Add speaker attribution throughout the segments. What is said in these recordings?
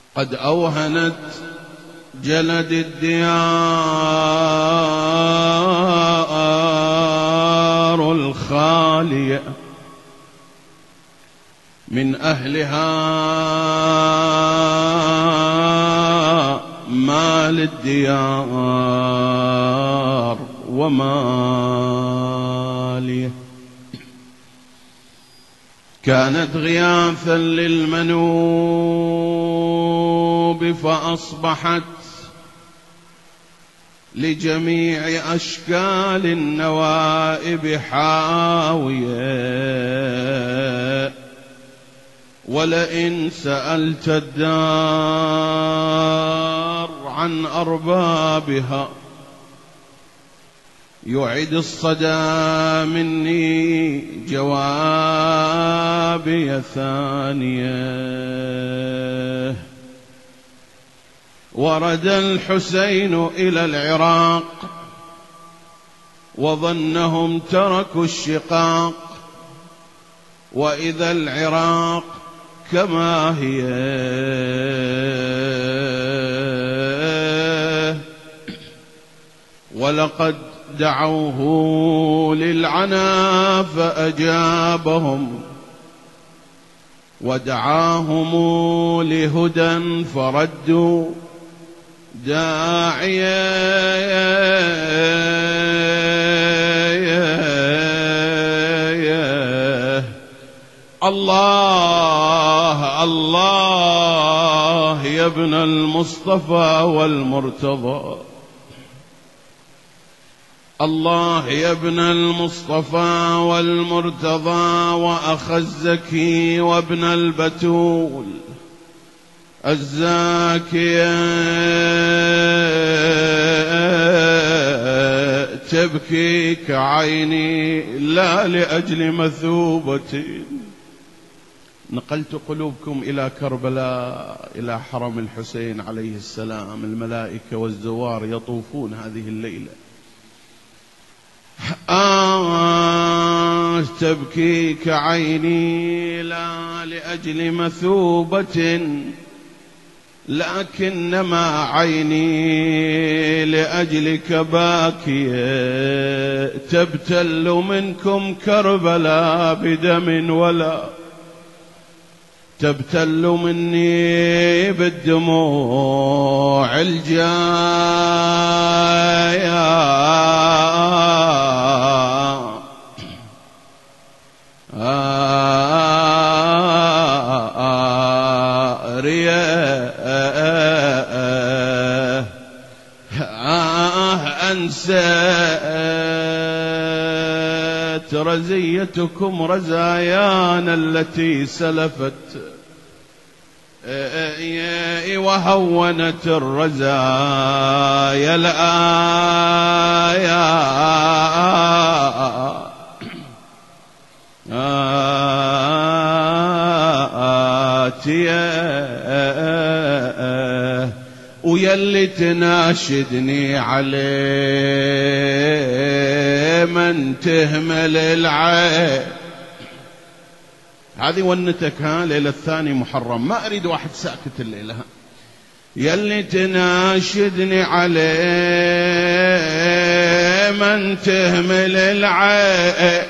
Speaker 1: قد أوهنت جلد الديار الخالية من أهلها ما للديار وماليه. كانت غياثا للمنوب فأصبحت لجميع أشكال النوائب حاوية. ولئن سألت الدار عن أربابها يعد الصدى مني جوابي ثانية. ورد الحسين إلى العراق وظنهم تركوا الشقاق، وإذا العراق كما هي. ولقد دعوه للعنا فأجابهم، ودعاهم لهدى فردوا داعيه. الله الله يا ابن المصطفى والمرتضى، الله يا ابن المصطفى والمرتضى، وأخ الزكي وابن البتول الزاكية. تبكيك عيني لا لأجل مثوبة. نقلت قلوبكم إلى كربلاء، إلى حرم الحسين عليه السلام. الملائكة والزوار يطوفون هذه الليلة. تبكيك عيني لا لأجل مثوبة، لكنما عيني لأجلك باكية. تبتل منكم كربلاء بدم ولا تبتل مني بالدموع أنست رزيتكم رزايانا التي سلفت، وهونت الرزايا الآيات. ويلي تناشدني عليه من تهمل العين. هذه ونتك ليلة الثاني محرم، ما أريد واحد ساكت الليلة. يلي تناشدني عليه من تهمل العين.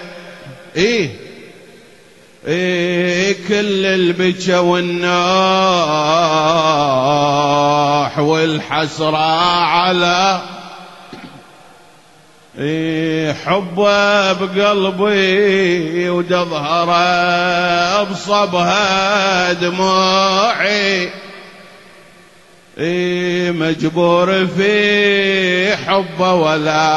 Speaker 1: كل البكا والنوح والحسرة على حبه بقلبي، وتظهر بصبها دموعي. مجبور في حبه ولا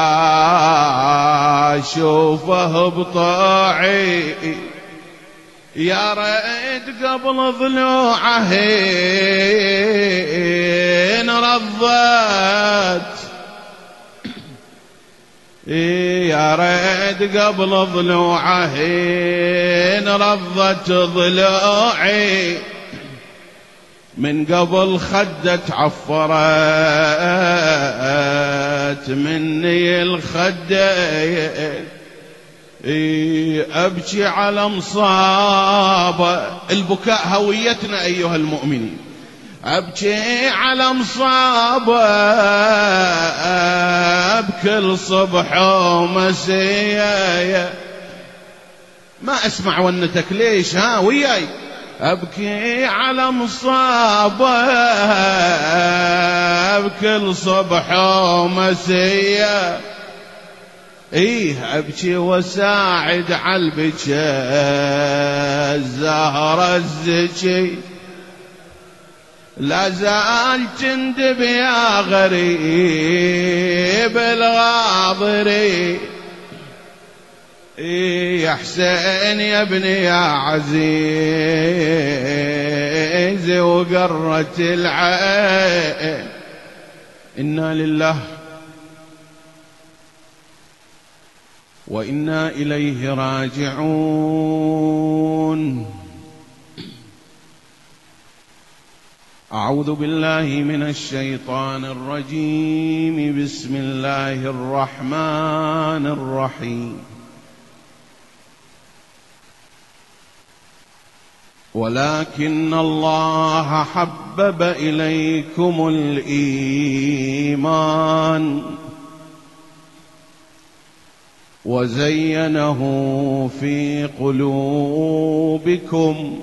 Speaker 1: اشوفه بطاعي. يا ريت قبل ضلوعه رضت، يا ريت قبل ضلوعه رضت ضلوعي. من قبل خدت عفرت مني الخدين. أبكي على مصابة. البكاء هويتنا أيها المؤمنين. أبكي على مصابه بكل صبح ومسية. ما أسمع ونتك ليش؟ ها وياي. أبكي على مصابه بكل صبح ومسية. إيه أبكي وساعد عالبكي الزهرة الزكي. لا زال تندب يا غريب الغاضري. يا حسين يا ابني يا عزيز وقرت العين. إنا لله وإنا إليه راجعون. أعوذ بالله من الشيطان الرجيم. بسم الله الرحمن الرحيم. ولكن الله حبب إليكم الإيمان وزينه في قلوبكم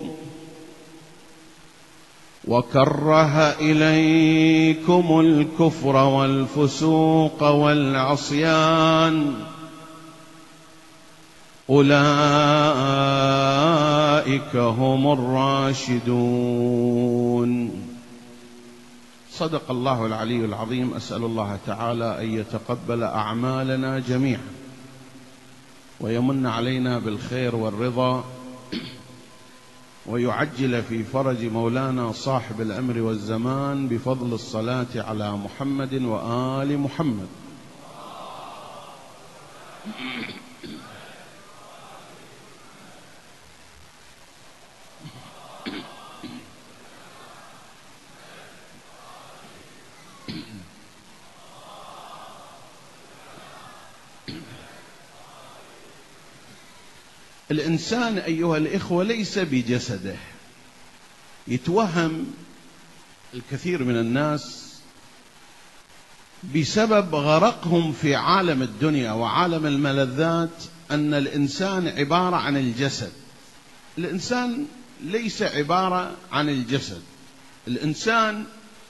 Speaker 1: وكره إليكم الكفر والفسوق والعصيان أولئك هم الراشدون. صدق الله العلي العظيم. أسأل الله تعالى أن يتقبل أعمالنا جميعا ويمن علينا بالخير والرضا ويعجل في فرج مولانا صاحب الأمر والزمان بفضل الصلاة على محمد وآل محمد. الإنسان أيها الإخوة ليس بجسده. يتوهم الكثير من الناس بسبب غرقهم في عالم الدنيا وعالم الملذات أن الإنسان عبارة عن الجسد. الإنسان ليس عبارة عن الجسد. الإنسان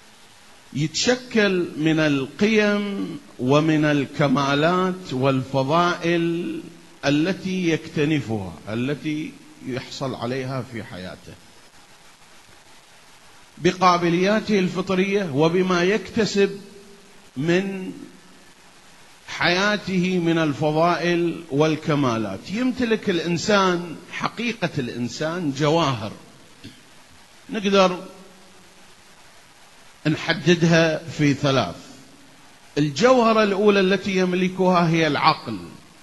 Speaker 1: يتشكل من القيم ومن الكمالات والفضائل التي يكتنفها، التي يحصل عليها في حياته بقابلياته الفطرية وبما يكتسب من حياته من الفضائل والكمالات. يمتلك الإنسان، حقيقة الإنسان جواهر نقدر نحددها في ثلاث. الجوهرة الأولى التي يملكها هي العقل.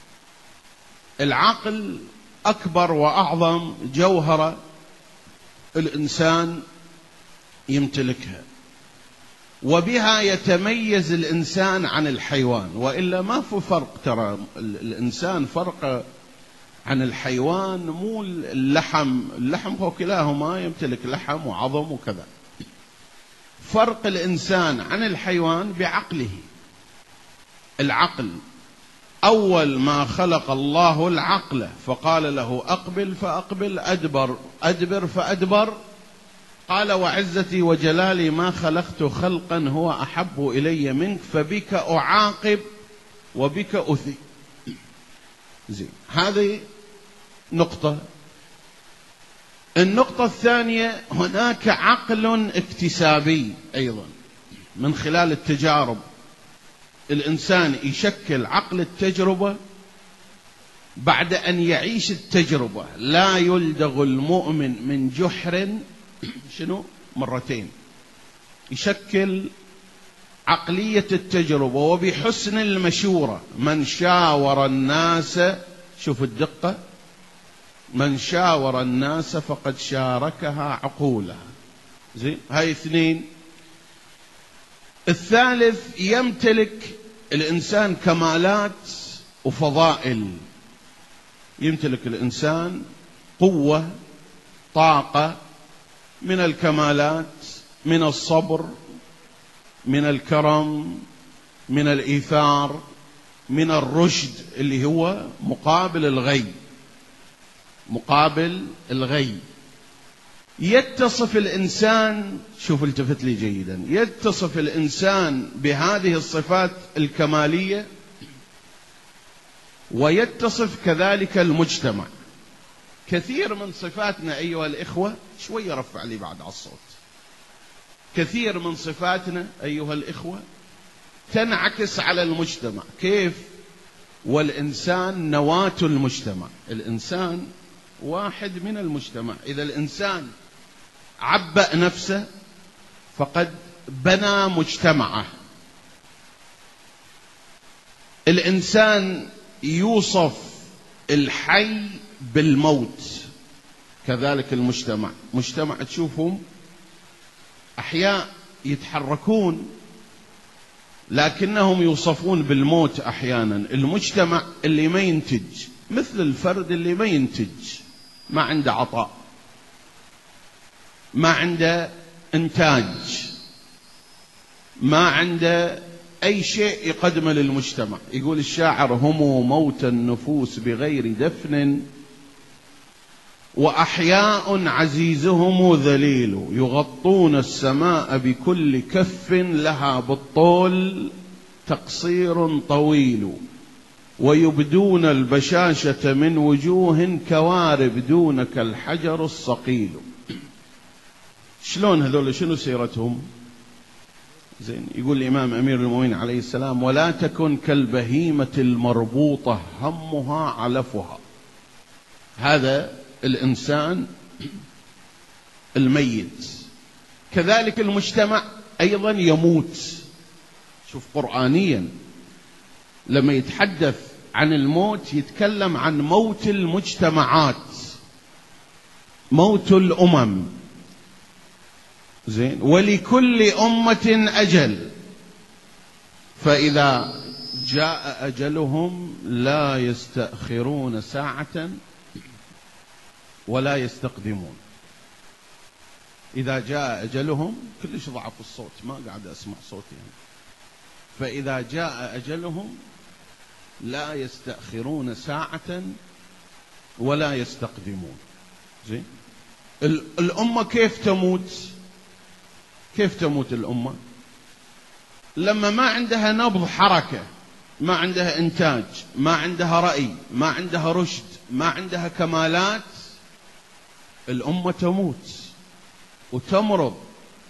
Speaker 1: العقل أكبر وأعظم جوهرة الإنسان يمتلكها، وبها يتميز الإنسان عن الحيوان. وإلا ما في فرق، ترى الإنسان فرق عن الحيوان مو اللحم هو كلاهما يمتلك لحم وعظم وكذا. فرق الإنسان عن الحيوان بعقله. العقل أول ما خلق الله العقل فقال له أقبل فأقبل، أدبر فأدبر. قال وعزتي وجلالي ما خلقت خلقا هو أحب إلي منك فبك أعاقب وبك أثي. زين، هذه نقطة. النقطة الثانية، هناك عقل اكتسابي أيضا من خلال التجارب. الإنسان يشكل عقل التجربة بعد أن يعيش التجربة. لا يلدغ المؤمن من جحر مرتين. يشكل عقلية التجربة وبحسن المشورة. من شاور الناس، شوف الدقة، من شاور الناس فقد شاركها عقولها. زين، هاي اثنين. الثالث، يمتلك الإنسان كمالات وفضائل. يمتلك الإنسان قوة، طاقة. من الكمالات من الصبر، من الكرم، من الإيثار، من الرشد اللي هو مقابل الغي، مقابل الغي. يتصف الإنسان، شوف التفت لي جيدا، يتصف الإنسان بهذه الصفات الكمالية، ويتصف كذلك المجتمع. كثير من صفاتنا أيها الإخوة، شوية رفع لي بعد على الصوت، كثير من صفاتنا أيها الإخوة تنعكس على المجتمع. كيف؟ والإنسان نواة المجتمع، الإنسان واحد من المجتمع. إذا الإنسان عبأ نفسه فقد بنى مجتمعه. الإنسان يوصف الحي بالموت، كذلك المجتمع. مجتمع تشوفهم أحياء يتحركون لكنهم يوصفون بالموت أحيانا. المجتمع اللي ما ينتج، مثل الفرد اللي ما ينتج، ما عنده عطاء، ما عنده إنتاج، ما عنده أي شيء يقدمه للمجتمع. يقول الشاعر: هم موت النفوس بغير دفن، وأحياء عزيزهم ذليل، يغطون السماء بكل كف، لها بالطول تقصير طويل، ويبدون البشاشة من وجوه كوارب، دونك الحجر الصقيل. شلون هذول؟ شنو سيرتهم؟ زين، يقول الإمام أمير المؤمنين عليه السلام: ولا تكن كالبهيمة المربوطة همها علفها. هذا الإنسان الميت. كذلك المجتمع أيضا يموت. شوف قرآنيا لما يتحدث عن الموت يتكلم عن موت المجتمعات، موت الأمم. زين، ولكل أمة أجل، فإذا جاء أجلهم لا يستأخرون ساعة ولا يستقدمون. إذا جاء أجلهم، كلش ضعف الصوت، ما قاعد أسمع صوتي يعني. فإذا جاء أجلهم لا يستأخرون ساعة ولا يستقدمون. زين، الأمة كيف تموت؟ كيف تموت الأمة؟ لما ما عندها نبض حركة، ما عندها إنتاج، ما عندها رأي، ما عندها رشد، ما عندها كمالات، الأمة تموت وتمرض.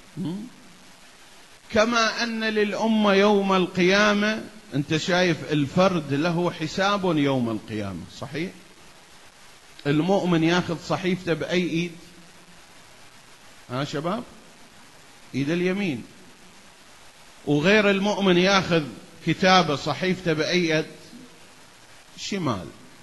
Speaker 1: كما أن للأمة يوم القيامة، أنت شايف الفرد له حساب يوم القيامة، صحيح؟ المؤمن ياخذ صحيفته بأي إيد؟ ها شباب؟ إيد اليمين. وغير المؤمن ياخذ كتابه صحيفته بأي يد؟ شمال.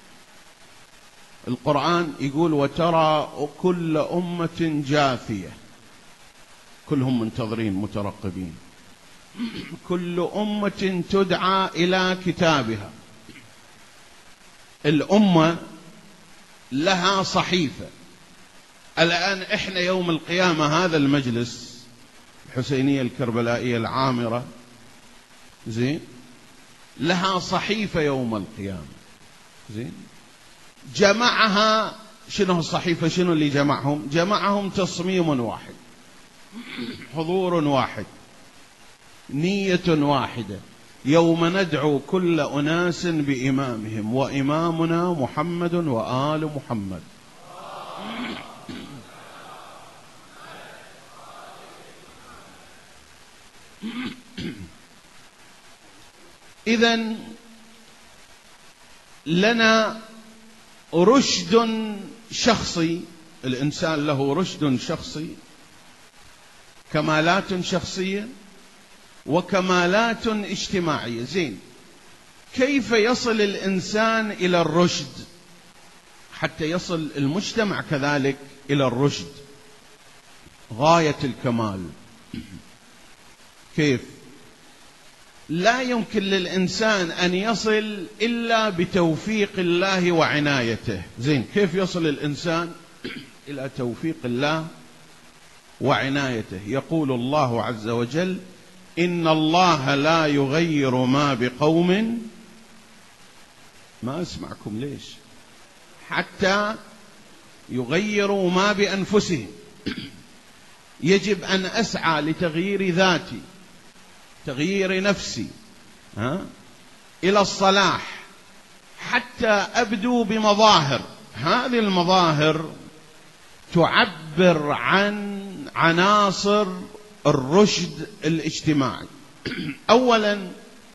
Speaker 1: القرآن يقول: وترى كل أمة جاثية، كلهم منتظرين مترقبين، كل أمة تدعى إلى كتابها. الأمة لها صحيفة. الآن إحنا يوم القيامة هذا المجلس الحسينية الكربلائية العامرة، زين، لها صحيفة يوم القيامة. زين، جمعها شنو الصحيفة؟ شنو اللي جمعهم؟ جمعهم تصميم واحد، حضور واحد، نية واحدة. يوم ندعو كل أناس بإمامهم، وإمامنا محمد وآل محمد. إذن لنا رشد شخصي، الإنسان له رشد شخصي، كمالات شخصية وكمالات اجتماعية. زين، كيف يصل الإنسان إلى الرشد حتى يصل المجتمع كذلك إلى الرشد؟ غاية الكمال. كيف؟ لا يمكن للإنسان أن يصل إلا بتوفيق الله وعنايته. زين، كيف يصل الإنسان إلى توفيق الله وعنايته. يقول الله عز وجل: إن الله لا يغير ما بقوم، ما أسمعكم ليش، حتى يغيروا ما بأنفسهم. يجب أن أسعى لتغيير ذاتي، تغيير نفسي إلى الصلاح، حتى أبدو بمظاهر. هذه المظاهر تعبر عن عناصر الرشد الاجتماعي. أولا،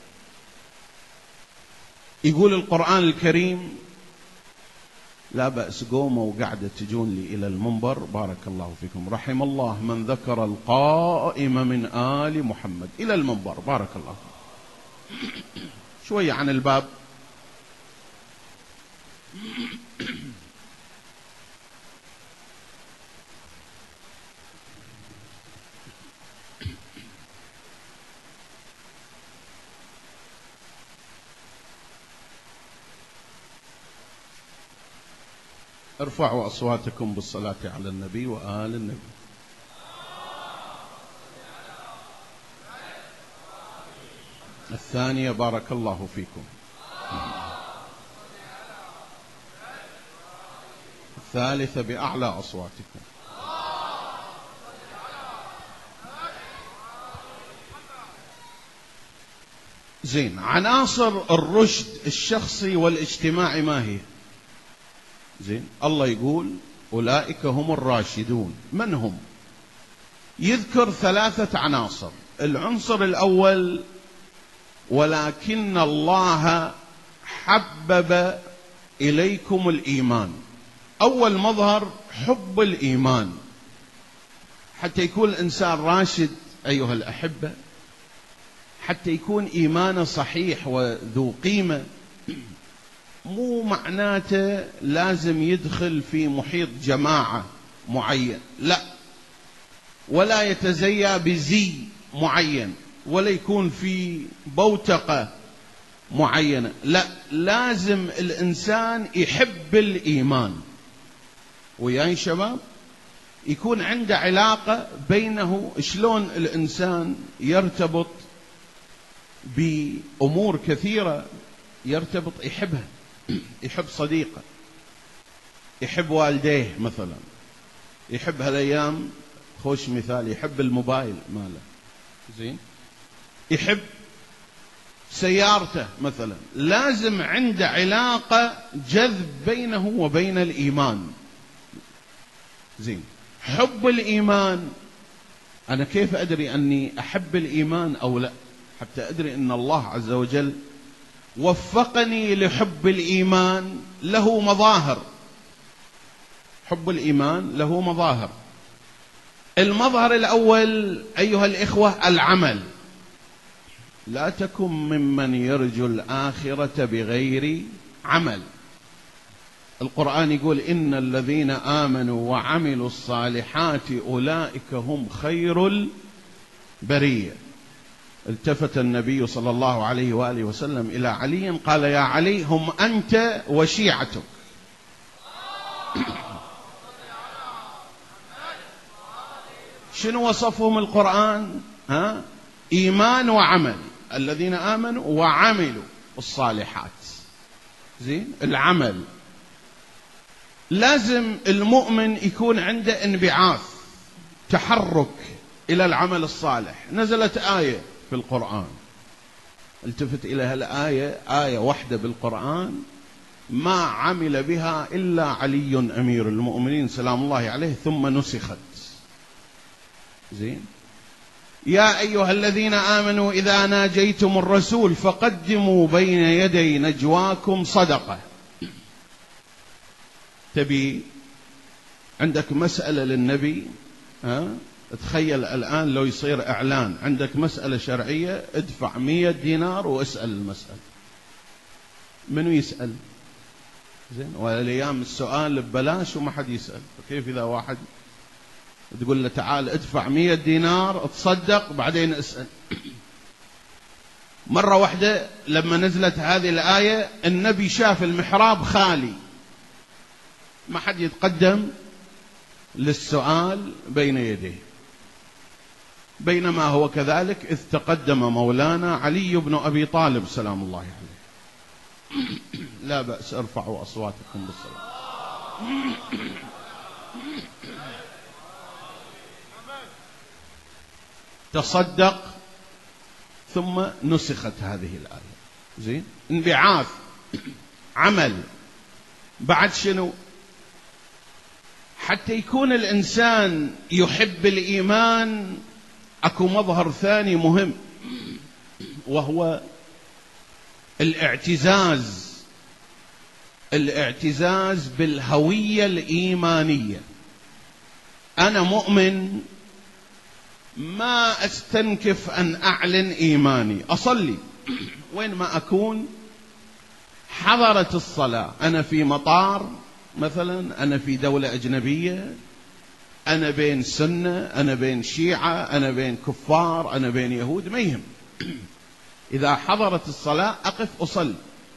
Speaker 1: يقول القرآن الكريم: لا بأس، قوموا وقعدة تجون لي إلى المنبر، بارك الله فيكم، رحم الله من ذكر القائم من آل محمد، إلى المنبر، بارك الله فيكم. شوية عن الباب. ارفعوا أصواتكم بالصلاة على النبي وآل النبي. الثانية: بارك الله فيكم. الثالثة: بأعلى أصواتكم. زين. عناصر الرشد الشخصي والاجتماعي ما هي؟ زين. الله يقول: أولئك هم الراشدون. من هم؟ يذكر 3 عناصر. العنصر الأول: ولكن الله حبب إليكم الإيمان. أول مظهر حب الإيمان. حتى يكون الإنسان راشد أيها الأحبة، حتى يكون إيمانه صحيح وذو قيمة، مو معناته لازم يدخل في محيط جماعة معين، لا، ولا يتزيى بزي معين، ولا يكون في بوتقة معينة، لا، لازم الإنسان يحب الإيمان. وياي شباب، يكون عنده علاقة بينه. شلون الإنسان يرتبط بأمور كثيرة، يرتبط، يحبها، يحب صديقه، يحب والديه مثلا، يحب هالأيام، خوش مثال، يحب الموبايل ماله، زين، يحب سيارته مثلا. لازم عنده علاقة جذب بينه وبين الإيمان. زين. حب الإيمان، أنا كيف أدري أني أحب الإيمان أو لا؟ حتى أدري أن الله عز وجل وفقني لحب الإيمان. له مظاهر. حب الإيمان له مظاهر. المظهر الأول أيها الإخوة: العمل. لا تكن ممن يرجو الآخرة بغير عمل. القرآن يقول: إن الذين آمنوا وعملوا الصالحات أولئك هم خير البرية. التفت النبي صلى الله عليه وآله وسلم إلى علي، قال: يا علي، هم أنت وشيعتك. شنو وصفهم القرآن؟ إيمان وعمل. الذين آمنوا وعملوا الصالحات. زين. العمل، لازم المؤمن يكون عنده انبعاث، تحرك إلى العمل الصالح. نزلت آية في القرآن، التفت إلى هالآية، آية واحدة بالقرآن ما عمل بها إلا علي أمير المؤمنين سلام الله عليه، ثم نسخت. زين. يا أيها الذين آمنوا إذا ناجيتم الرسول فقدموا بين يدي نجواكم صدقة. تبي عندك مسألة للنبي، تخيل الآن لو يصير إعلان: عندك مسألة شرعية، ادفع 100 دينار واسأل المسألة. منو يسأل؟ زين. والأيام السؤال ببلاش وما حد يسأل، فكيف إذا واحد تقول له تعال ادفع 100 دينار تصدق بعدين اسأل؟ مرة واحدة لما نزلت هذه الآية، النبي شاف المحراب خالي، ما حد يتقدم للسؤال بين يديه. بينما هو كذلك إذ تقدم مولانا علي بن أبي طالب سلام الله عليه. لا بأس، ارفعوا أصواتكم بالصلاة. تصدق ثم نسخت هذه الآية. زين، انبعاث، عمل، بعد شنو؟ حتى يكون الإنسان يحب الإيمان أكو مظهر ثاني مهم، وهو الاعتزاز بالهوية الإيمانية. أنا مؤمن، ما أستنكف أن أعلن إيماني، أصلي وين ما أكون. حضرت الصلاة، أنا في مطار مثلا، أنا في دولة أجنبية، أنا بين سنة، أنا بين شيعة، أنا بين كفار، أنا بين يهود، ما يهم. إذا حضرت الصلاة أقف أصلي.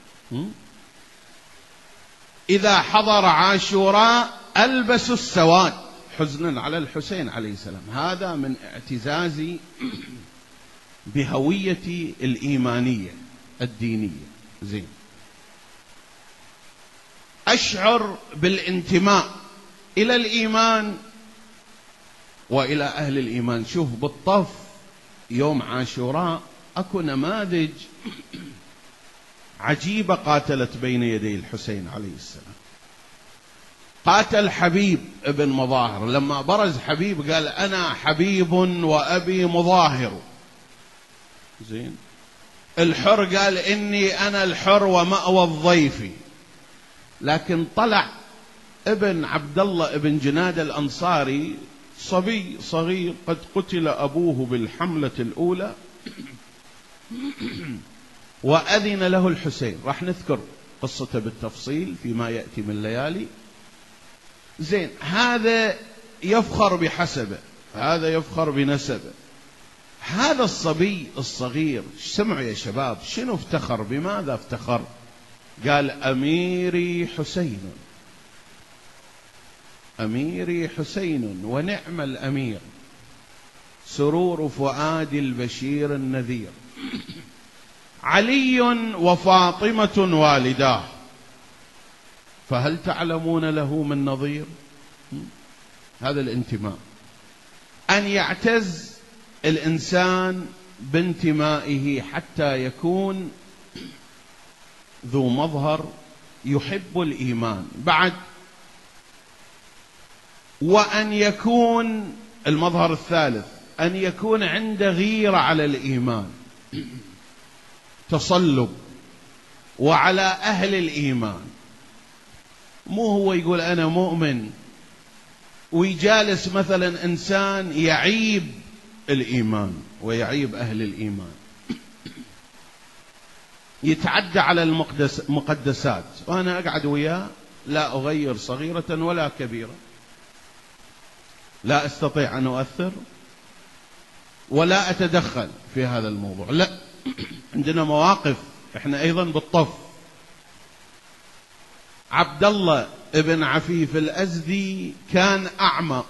Speaker 1: إذا حضر عاشوراء ألبس السواد حزنا على الحسين عليه السلام. هذا من اعتزازي بهويتي الإيمانية الدينية. زين، أشعر بالانتماء إلى الإيمان وإلى أهل الإيمان. شوف بالطف يوم عاشوراء أكو نماذج عجيبة قاتلت بين يدي الحسين عليه السلام. قاتل حبيب ابن مظاهر، لما برز حبيب قال أنا حبيب وأبي مظاهر. زين، الحر قال إني أنا الحر ومأوى الضيف. لكن طلع ابن عبد الله ابن جناد الأنصاري، صبي صغير قد قتل أبوه بالحملة الأولى، وأذن له الحسين. راح نذكر قصته بالتفصيل فيما يأتي من ليالي. زين، هذا يفخر بحسبه، هذا يفخر بنسبه. هذا الصبي الصغير سمعوا يا شباب شنو افتخر؟ بماذا افتخر؟ قال أميري حسين، أميري حسين ونعم الأمير، سرور فؤاد البشير النذير، علي وفاطمة والداه، فهل تعلمون له من نظير؟ هذا الانتماء، أن يعتز الإنسان بانتمائه حتى يكون ذو مظهر يحب الإيمان. بعد، وأن يكون المظهر الثالث أن يكون عنده غيرة على الإيمان، تصلب، وعلى أهل الإيمان. مو هو يقول أنا مؤمن ويجالس مثلا إنسان يعيب الإيمان ويعيب أهل الإيمان، يتعدى على المقدسات، وأنا أقعد وياه لا أغير صغيرة ولا كبيرة، لا أستطيع أن أؤثر ولا أتدخل في هذا الموضوع. لا، عندنا مواقف إحنا أيضا بالطف. عبد الله ابن عفيف الأزدي كان أعمى،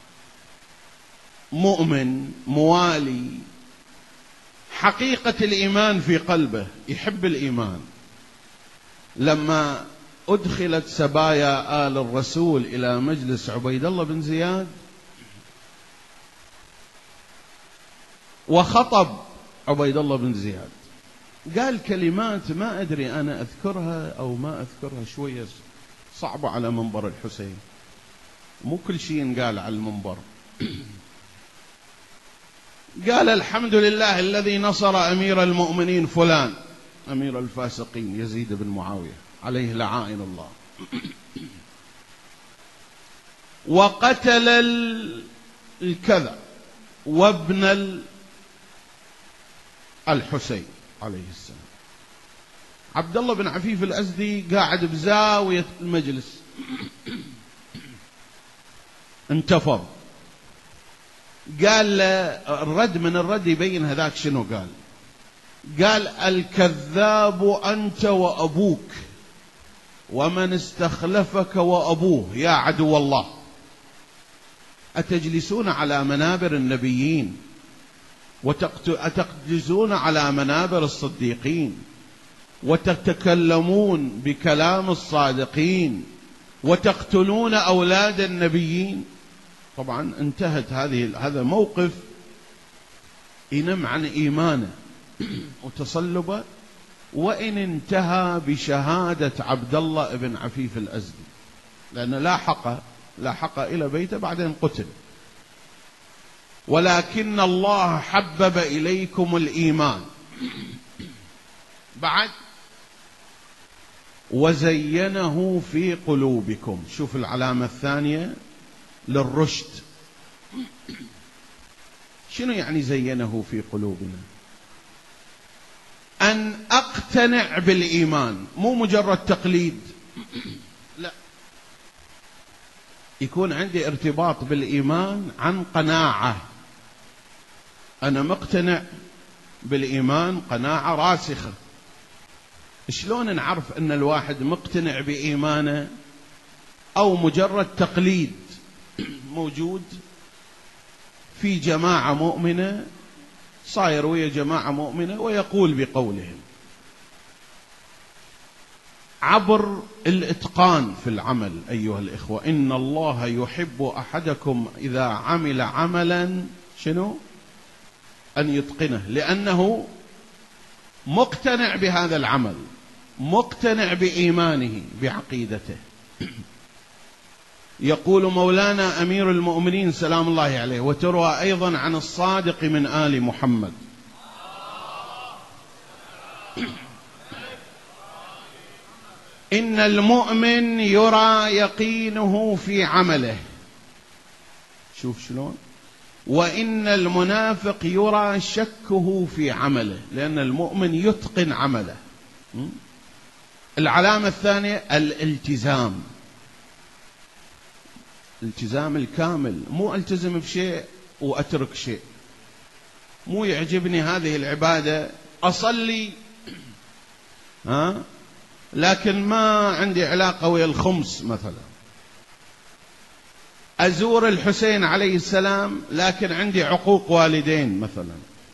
Speaker 1: مؤمن موالي، حقيقة الإيمان في قلبه، يحب الإيمان. لما أدخلت سبايا آل الرسول إلى مجلس عبيد الله بن زياد وخطب عبيد الله بن زياد، قال كلمات ما أدري أنا أذكرها أو ما أذكرها، شوية صعبة على منبر الحسين، مو كل شيء ينقال على المنبر. قال الحمد لله الذي نصر أمير المؤمنين فلان، أمير الفاسقين يزيد بن معاوية عليه لعائن الله، وقتل الكذا وابن الحسين عليه السلام. عبد الله بن عفيف الأزدي قاعد بزاوية المجلس، انتفض، قال الرد من الرد يبين هذاك شنو قال. قال الكذاب أنت وأبوك ومن استخلفك وأبوه يا عدو الله، أتجلسون على منابر النبيين وتقجزون على منابر الصديقين، وتتكلمون بكلام الصادقين، وتقتلون أولاد النبيين. طبعا انتهت هذا موقف ينم عن إيمانه وتصلبه، وإن انتهى بشهادة عبد الله بن عفيف الأزدي، لأن لاحق إلى بيته بعدين قتل. ولكن الله حبب إليكم الإيمان بعد وزينه في قلوبكم. شوف العلامة الثانية للرشد. شنو يعني زينه في قلوبنا؟ أن أقتنع بالإيمان، مو مجرد تقليد، لا، يكون عندي ارتباط بالإيمان عن قناعة. أنا مقتنع بالإيمان قناعة راسخة. شلون نعرف أن الواحد مقتنع بإيمانه أو مجرد تقليد موجود في جماعة مؤمنة، صاير ويا جماعة مؤمنة ويقول بقولهم، عبر الإتقان في العمل. أيها الإخوة، إن الله يحب أحدكم إذا عمل عملا شنو؟ أن يتقنه، لأنه مقتنع بهذا العمل، مقتنع بإيمانه بعقيدته. يقول مولانا أمير المؤمنين سلام الله عليه، وتروى أيضا عن الصادق من آل محمد، إن المؤمن يرى يقينه في عمله. شوف شلون. وإن المنافق يرى شكه في عمله، لأن المؤمن يتقن عمله. العلامة الثانية الالتزام، الالتزام الكامل، مو التزم بشيء وأترك شيء. مو يعجبني هذه العبادة أصلي لكن ما عندي علاقة ويا الخمس مثلا. أزور الحسين عليه السلام لكن عندي عقوق والدين مثلا.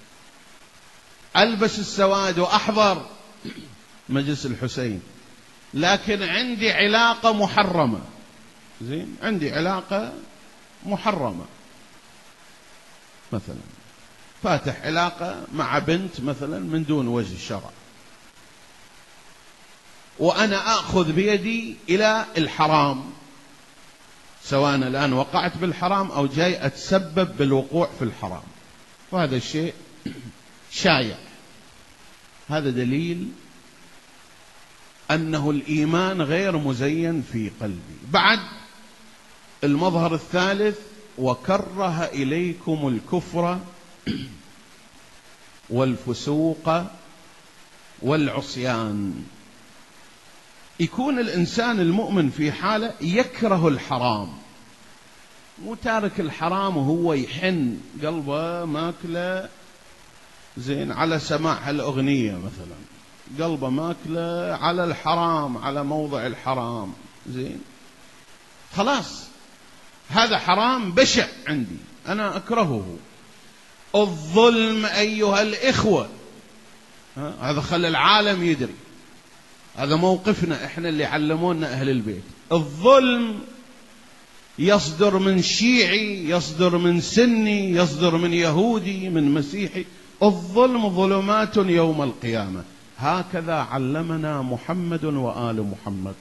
Speaker 1: ألبس السواد وأحضر مجلس الحسين لكن عندي علاقة محرمة. زين، عندي علاقة محرمة مثلا، فاتح علاقة مع بنت مثلا من دون وجه الشرع، وأنا آخذ بيدي إلى الحرام، سواء الآن وقعت بالحرام أو جاي أتسبب بالوقوع في الحرام، وهذا الشيء شايع. هذا دليل أنه الإيمان غير مزين في قلبي. بعد المظهر الثالث، وكره إليكم الكفر والفسوق والعصيان. يكون الإنسان المؤمن في حالة يكره الحرام، مو تارك الحرام وهو يحن قلبه ماكله زين على سماع الأغنية مثلا، قلبه ماكله على الحرام، على موضع الحرام. زين، خلاص هذا حرام بشع عندي، أنا أكرهه. الظلم أيها الإخوة، هذا خلى العالم يدري، هذا موقفنا إحنا اللي علمونا أهل البيت. الظلم يصدر من شيعي، يصدر من سني، يصدر من يهودي، من مسيحي. الظلم ظلمات يوم القيامة، هكذا علمنا محمد وآل محمد.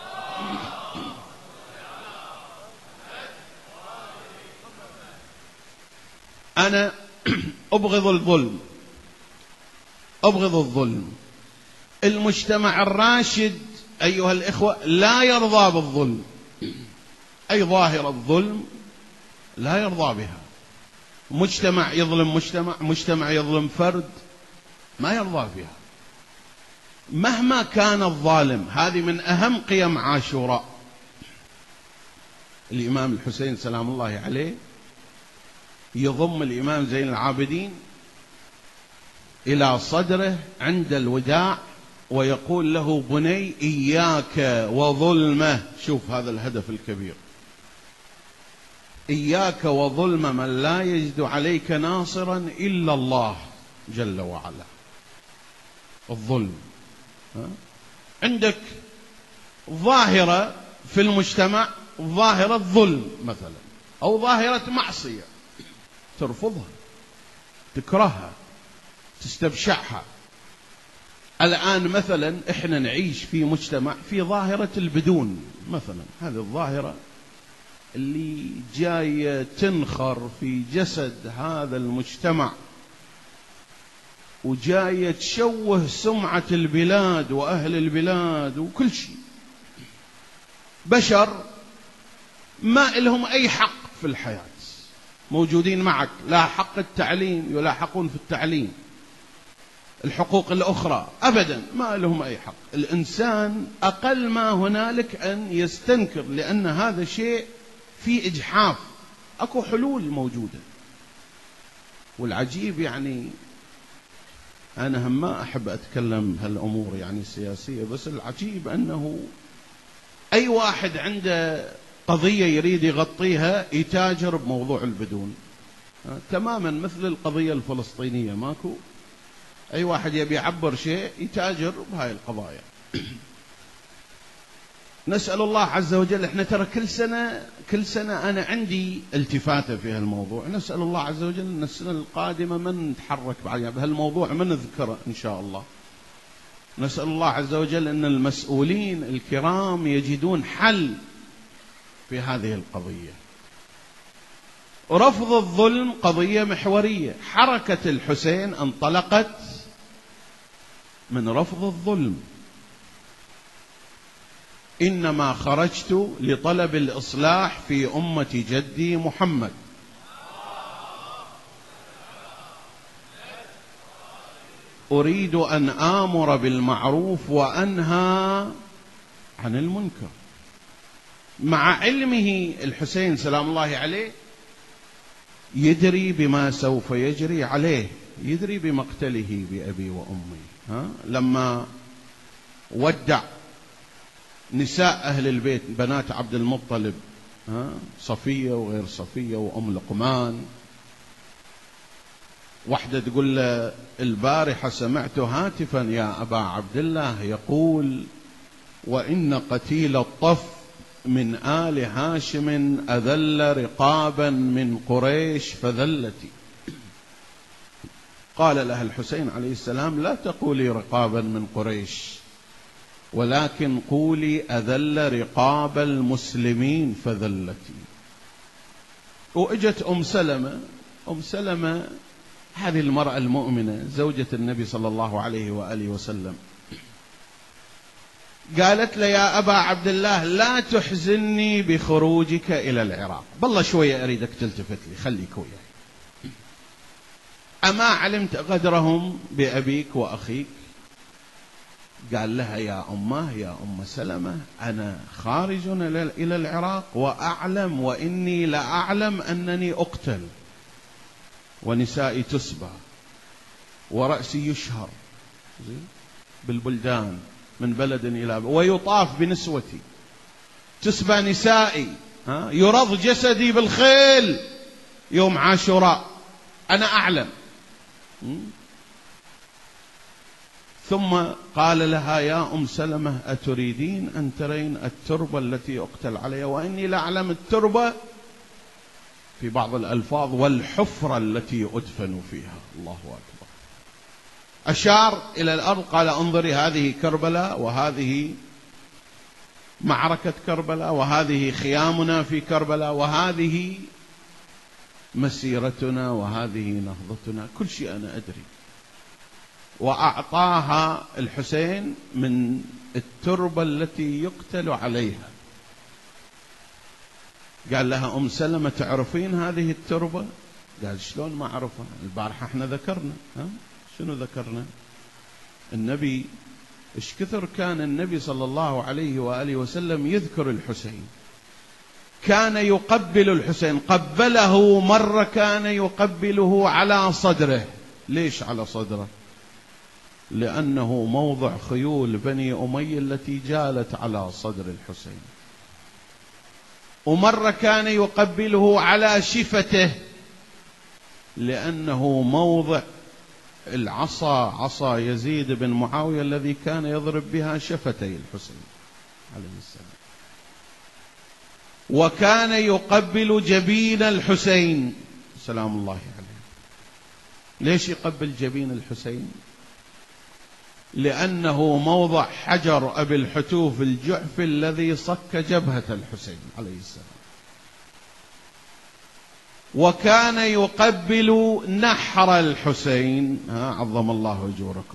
Speaker 1: أنا أبغض الظلم، أبغض الظلم. المجتمع الراشد أيها الإخوة لا يرضى بالظلم، أي ظاهرة الظلم لا يرضى بها. مجتمع يظلم مجتمع يظلم فرد، ما يرضى فيها مهما كان الظالم. هذه من أهم قيم عاشوراء. الإمام الحسين سلام الله عليه يضم الإمام زين العابدين إلى صدره عند الوداع ويقول له: بني إياك وظلمه. شوف هذا الهدف الكبير. إياك وظلم من لا يجد عليك ناصرا إلا الله جل وعلا. الظلم، عندك ظاهرة في المجتمع، ظاهرة ظلم مثلا، أو ظاهرة معصية ترفضها، تكرهها، تستبشعها. الآن مثلا إحنا نعيش في مجتمع في ظاهرة البدون مثلا، هذه الظاهرة اللي جاية تنخر في جسد هذا المجتمع، وجاية تشوه سمعة البلاد وأهل البلاد وكل شيء. بشر ما لهم أي حق في الحياة، موجودين معك، لا حق التعليم، يلاحقون في التعليم، الحقوق الأخرى أبدا ما لهم أي حق. الإنسان أقل ما هنالك أن يستنكر، لأن هذا شيء في إجحاف. أكو حلول موجودة. والعجيب يعني أنا هم ما أحب أتكلم هالأمور يعني السياسية، بس العجيب أنه أي واحد عنده قضية يريد يغطيها يتاجر بموضوع البدون، تماما مثل القضية الفلسطينية. ماكو أي واحد يبي يعبر شيء يتاجر بهاي القضايا. نسأل الله عز وجل، احنا ترى كل سنة أنا عندي التفاتة في هالموضوع. نسأل الله عز وجل أن السنة القادمة من نتحرك بهالموضوع، من نذكره إن شاء الله. نسأل الله عز وجل أن المسؤولين الكرام يجدون حل في هذه القضية. رفض الظلم قضية محورية. حركة الحسين انطلقت من رفض الظلم. إنما خرجت لطلب الإصلاح في أمة جدي محمد. أريد أن آمر بالمعروف وأنهى عن المنكر. مع علمه الحسين سلام الله عليه يدري بما سوف يجري عليه، يدري بمقتله بأبي وأمي. لما ودع نساء أهل البيت، بنات عبد المطلب، صفية وغير صفية وأم لقمان، واحدة تقول له البارحة سمعت هاتفا يا أبا عبد الله يقول وإن قتيل الطف من آل هاشم أذل رقابا من قريش فذلتي. قال لها الحسين عليه السلام لا تقولي رقابا من قريش، ولكن قولي أذل رقاب المسلمين فذلتي. وإجت أم سلمة هذه المرأة المؤمنة زوجة النبي صلى الله عليه وآله وسلم، قالت له يا أبا عبد الله لا تحزني بخروجك إلى العراق، بالله شوية أريدك تلتفت لي، خليك وياي. أما علمت غدرهم بأبيك وأخيك؟ قال لها يا أمه يا أم سلمة أنا خارج إلى العراق وأعلم وإني لأعلم أنني أقتل ونسائي تسبى ورأسي يشهر بالبلدان من بلد إلى بلد، ويطاف بنسوتي، تسبى نسائي، يرض جسدي بالخيل يوم عاشوراء، أنا أعلم. ثم قال لها يا أم سلمة أتريدين أن ترين التربة التي أقتل عليها؟ وإني لأعلم التربة في بعض الألفاظ والحفرة التي أدفن فيها. الله أكبر. أشار إلى الأرض قال انظري هذه كربلاء، وهذه معركة كربلاء، وهذه خيامنا في كربلاء، وهذه مسيرتنا، وهذه نهضتنا، كل شيء أنا أدري. وأعطاها الحسين من التربة التي يقتل عليها. قال لها أم سلمة تعرفين هذه التربة؟ قال شلون ما أعرفها، البارحة احنا ذكرنا. شنو ذكرنا؟ النبي إيش كثر كان النبي صلى الله عليه وآله وسلم يذكر الحسين، كان يقبل الحسين، قبله مرة كان يقبله على صدره. ليش على صدره؟ لأنه موضع خيول بني أمية التي جالت على صدر الحسين. ومرة كان يقبله على شفته، لأنه موضع العصا، عصا يزيد بن معاوية الذي كان يضرب بها شفتي الحسين عليه السلام. وكان يقبل جبين الحسين سلام الله عليه. ليش يقبل جبين الحسين؟ لأنه موضع حجر أبي الحتوف الجعفي الذي صك جبهة الحسين عليه السلام. وكان يقبل نحر الحسين. عظم الله أجوركم.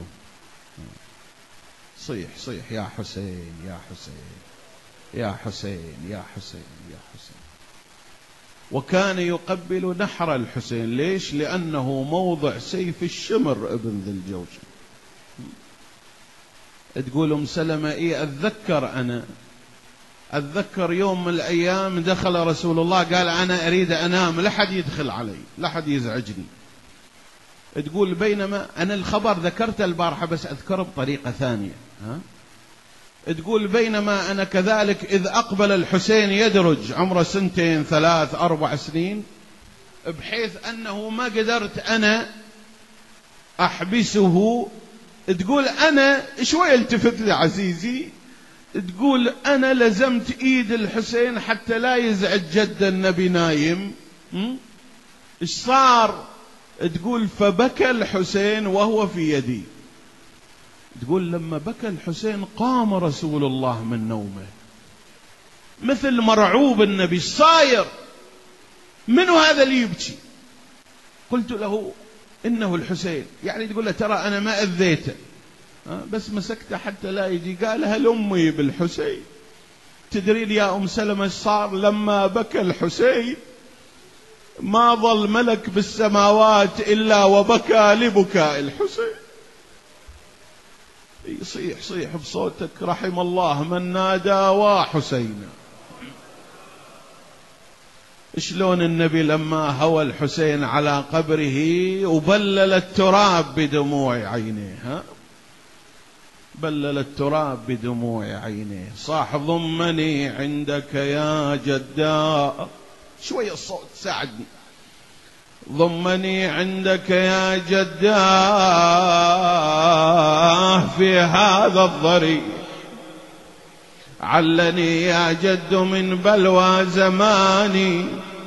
Speaker 1: صيح صيح يا حسين يا حسين يا حسين يا حسين يا حسين. وكان يقبل نحر الحسين. ليش؟ لأنه موضع سيف الشمر ابن ذي الجوشن. تقول أم سلمة إيه أتذكر يوم من الأيام دخل رسول الله قال أنا أريد أنام، لا حد يدخل علي، لا حد يزعجني. تقول بينما أنا الخبر ذكرته البارحة بس أذكره بطريقة ثانية. تقول بينما أنا كذلك إذ أقبل الحسين يدرج عمره 2 3 4 سنين، بحيث أنه ما قدرت أنا أحبسه. تقول أنا شوي التفت لي عزيزي، تقول أنا لزمت إيد الحسين حتى لا يزعج جد النبي نايم. إيش صار؟ تقول فبكى الحسين وهو في يدي. تقول لما بكى الحسين قام رسول الله من نومه مثل مرعوب. النبي صاير منو هذا اللي يبكي؟ قلت له إنه الحسين. يعني تقول له ترى أنا ما أذيته بس مسكته حتى لا يجي. قال هل أمي بالحسين؟ تدرين يا أم سلمة صار لما بكى الحسين ما ظل ملك بالسماوات إلا وبكى لبكاء الحسين. صيح صيح بصوتك رحم الله من نادى وحسينا. شلون النبي لما هوى الحسين على قبره وبلل التراب بدموع عينيه. بلل التراب بدموع عينيه. صاح ضمني عندك يا جداء. شوية الصوت ساعدني. ضمني عندك يا جداه في هذا الضريح. علني يا جد من بلوى زماني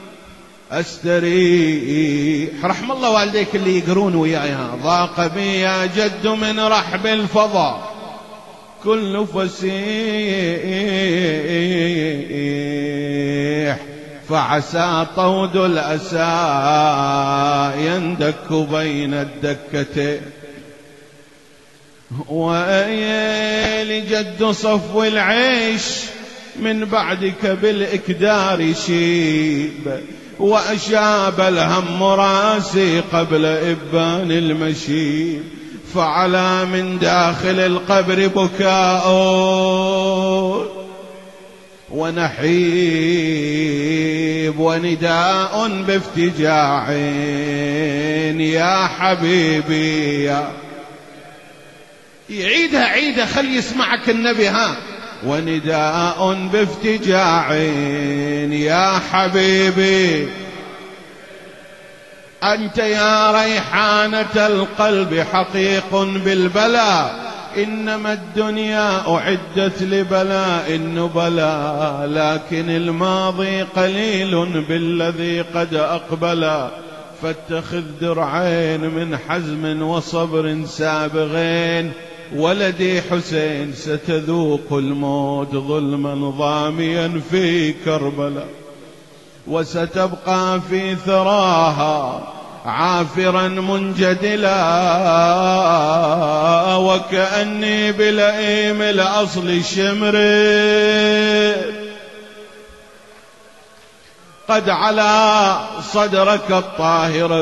Speaker 1: أستريح. رحم الله والديك اللي يقرون وياها. ضاق بي يا جد من رحب الفضاء كل فسيح. فعسى طود الأسى يندك بين الدكتين. ويلي جد صفو العيش من بعدك بالإكدار شيب. وأشاب الهم راسي قبل إبان المشيب. فعلى من داخل القبر بكاء ونحيب ونداء بافتجاع يا حبيبي يا. يعيدها عيدها خلي يسمعك النبي. ونداء بافتجاع يا حبيبي أنت يا ريحانة القلب حقيق بالبلاء. إنما الدنيا أعدت لبلاء النبلاء لكن الماضي قليل بالذي قد أقبلا. فاتخذ درعين من حزم وصبر سابغين. ولدي حسين ستذوق الموت ظلما ضاميا في كربلاء. وستبقى في ثراها عافرا منجدلا. وكأني بلئيم الأصل شمر قد على صدرك الطاهر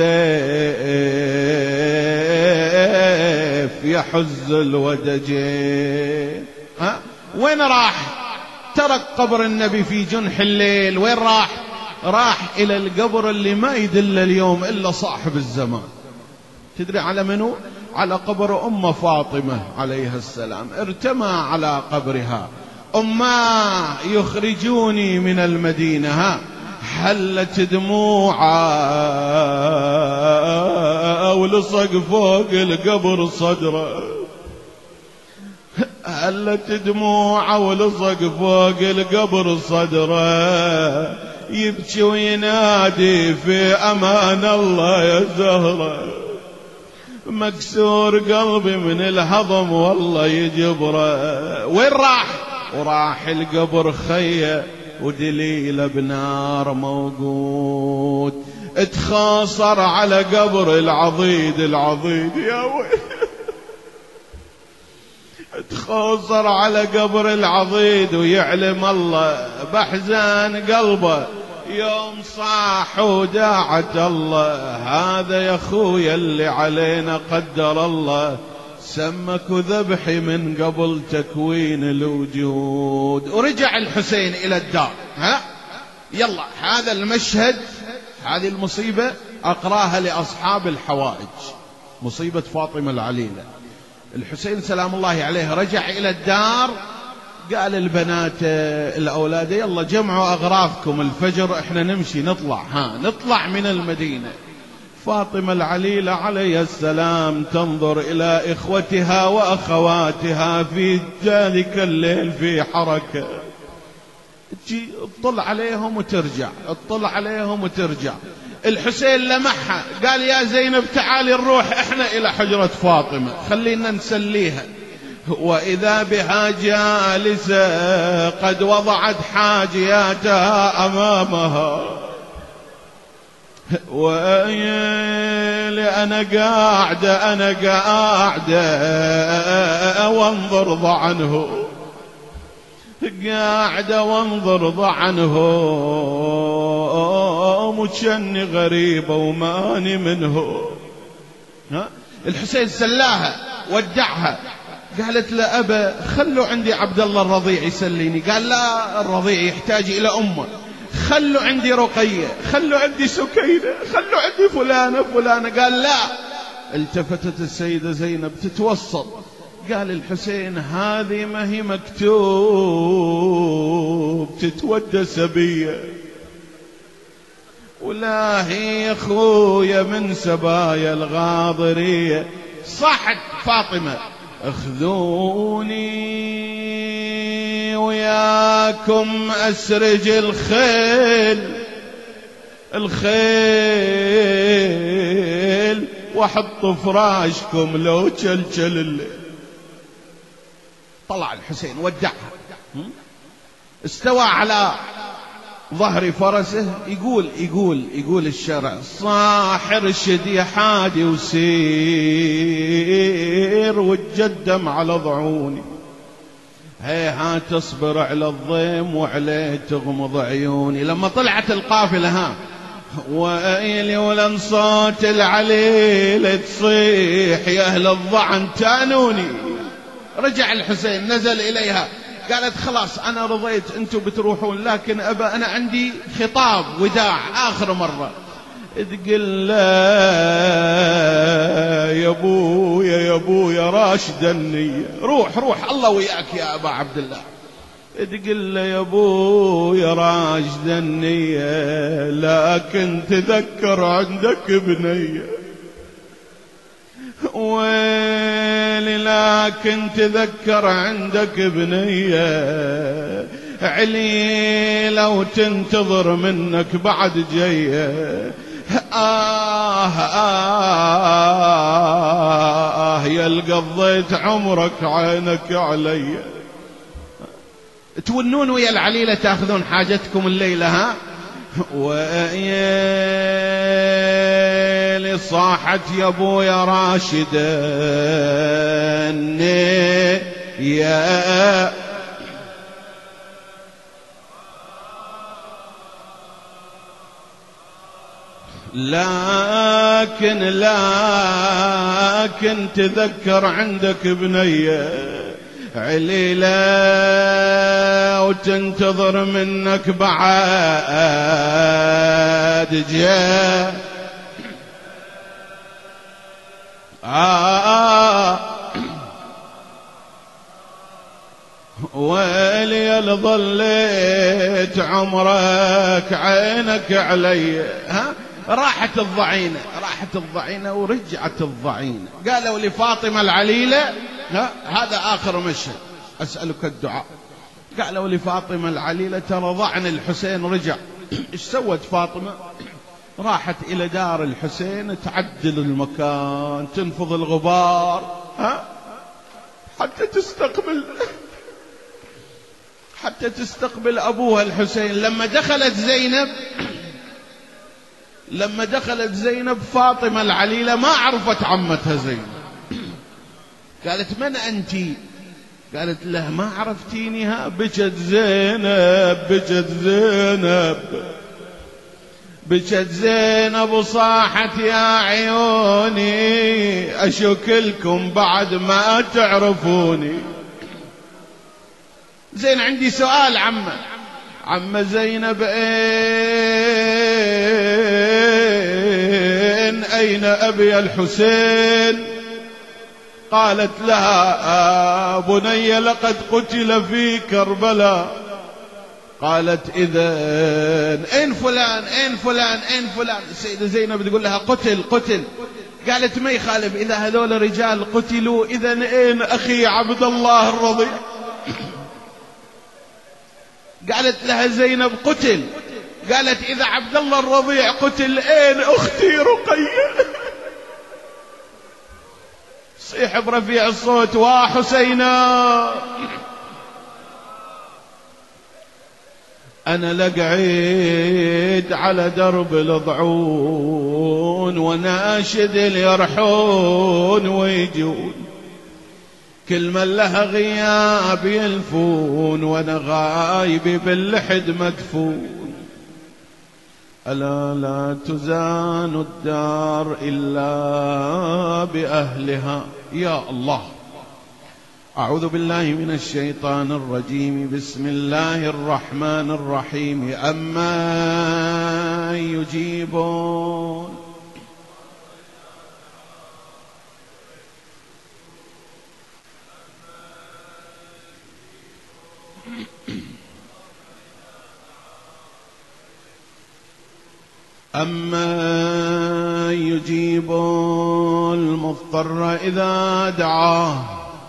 Speaker 1: بالسيف يحز الودجين. وين راح؟ ترك قبر النبي في جنح الليل. وين راح؟ راح إلى القبر اللي ما يدل اليوم إلا صاحب الزمان. تدري على منو؟ على قبر أم فاطمة عليها السلام. ارتمى على قبرها أما يخرجوني من المدينة حلت دموعه ولصق فوق القبر صدره، حلت دموعه ولصق فوق القبر صدره، يبكي وينادي في أمان الله يا زهرة، مكسور قلبي من الهضم والله يجبره. وين راح؟ وراح القبر خيه ودليل بنار موجود، اتخاصر على قبر العضيد يا ويل، اتخاصر على قبر العضيد، ويعلم الله بحزان قلبه يوم صاح وداعت الله، هذا يا خويا اللي علينا قدر الله، سمك ذبحي من قبل تكوين الوجود. ورجع الحسين إلى الدار. يلا هذا المشهد، هذه المصيبة أقراها لأصحاب الحوائج، مصيبة فاطمة العليلة. الحسين سلام الله عليه رجع إلى الدار، قال البنات الأولاد يلا جمعوا أغراضكم، الفجر احنا نمشي نطلع من المدينة. فاطمة العليلة عليه السلام تنظر إلى إخوتها وأخواتها في ذلك الليل في حركة، تجي تطلع عليهم وترجع، تطلع عليهم وترجع. الحسين لمحها قال يا زينب تعالي نروح احنا إلى حجرة فاطمة، خلينا نسليها. وإذا بها جالسة قد وضعت حاجياتها أمامها، ويلي أنا قاعدة وانظر ضعنه، قاعدة وانظر ضعنه، مجني غريبة وماني منه. الحسين سلاها ودعها، قالت لا أبا خلوا عندي عبد الله الرضيع يسليني. قال لا، الرضيع يحتاج إلى أمه، خلوا عندي رقية، خلوا عندي سكينة، خلوا عندي فلانة. قال لا. التفتت السيدة زينب تتوسط، قال الحسين هذه ما هي مكتوب تتودى سبية، ولا هي خويا من سبايا الغاضرية. صاحت فاطمة اخذوني وياكم أسرج الخيل وحط فراشكم لو تشلشل الليل. طلع الحسين ودعها، استوى على ظهر فرسه، يقول الشرع صاح ارشد يا حادي وسير وتقدم على ضعوني، هيها تصبر على الضيم وعليه تغمض عيوني. لما طلعت القافلة وإلي ولن صوت العليل تصيح يا أهل الضعن تانوني. رجع الحسين نزل إليها، قالت خلاص أنا رضيت أنتم بتروحون، لكن أبا أنا عندي خطاب وداع آخر مرة. تقول لا يا أبويا راشد النية، روح الله وياك يا أبا عبد الله. تقول له يا أبويا راشد النية، لكن تذكر عندك بنية، ويلي لكن تذكر عندك بنية، عليلة وتنتظر منك بعد جاية. يا قضيت عمرك عينك علي. تونون ويا العليلة تاخذون حاجتكم الليلة ويلي صاحت يا ابويا راشدا يا لكن تذكر عندك بنية عليلة وتنتظر منك بعد جاء. ويلي الليل ظليت عمرك عينك علي. راحت الضعينة ورجعت الضعينة. قالوا لفاطمة العليلة، هذا آخر مشهد، أسألك الدعاء. قالوا لفاطمة العليلة ترى ضعن الحسين رجع. إيش سوت فاطمة؟ راحت إلى دار الحسين تعدل المكان، تنفض الغبار، حتى تستقبل أبوها الحسين. لما دخلت زينب فاطمة العليلة ما عرفت عمتها زينب. قالت من أنت؟ قالت له ما عرفتينها؟ بجت زينب وصاحت يا عيوني أشكلكم بعد ما تعرفوني. زين عندي سؤال عم زينب، أين أبي الحسين؟ قالت لها بني لقد قتل في كربلاء. قالت إذن أين فلان؟ السيدة زينب تقول لها قتل. قالت ما يخالف، إذا هذول رجال قتلوا إذن أين أخي عبد الله الرضيع؟ قالت لها زينب قتل. قالت إذا عبد الله الرضيع قتل أين أختي رقية؟ صيح برفيع الصوت وحسينا. أنا لقعيد على درب الضعون وناشد اليرحون ويجون، كل من لها غياب يلفون وانا غايب باللحد مدفون. ألا لا تزان الدار إلا بأهلها. يا الله، أعوذ بالله من الشيطان الرجيم. بسم الله الرحمن الرحيم. أما يجيبون المضطر إذا دعاه.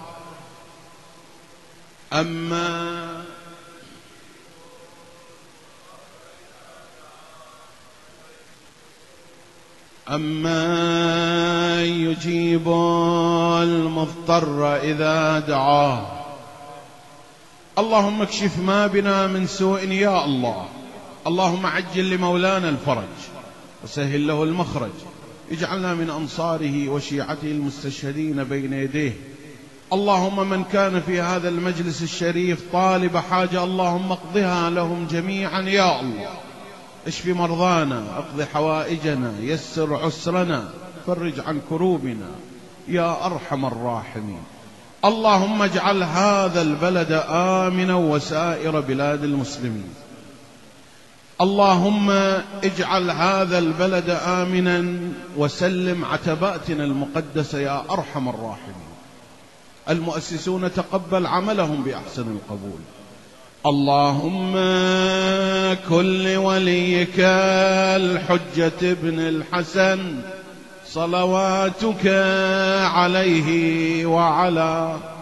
Speaker 1: أما يجيب المضطر إذا دعاه. اللهم اكشف ما بنا من سوء يا الله. اللهم عجل لمولانا الفرج وسهل له المخرج. اجعلنا من أنصاره وشيعته المستشهدين بين يديه. اللهم من كان في هذا المجلس الشريف طالب حاجة اللهم اقضها لهم جميعا يا الله. اشف مرضانا، اقض حوائجنا، يسر عسرنا، فرج عن كروبنا يا أرحم الراحمين. اللهم اجعل هذا البلد آمنا وسائر بلاد المسلمين. اللهم اجعل هذا البلد آمنا وسلم عتباتنا المقدسة يا أرحم الراحمين. المؤسسون تقبل عملهم بأحسن القبول. اللهم كن وليك الحجة ابن الحسن صلواتك عليه وعلى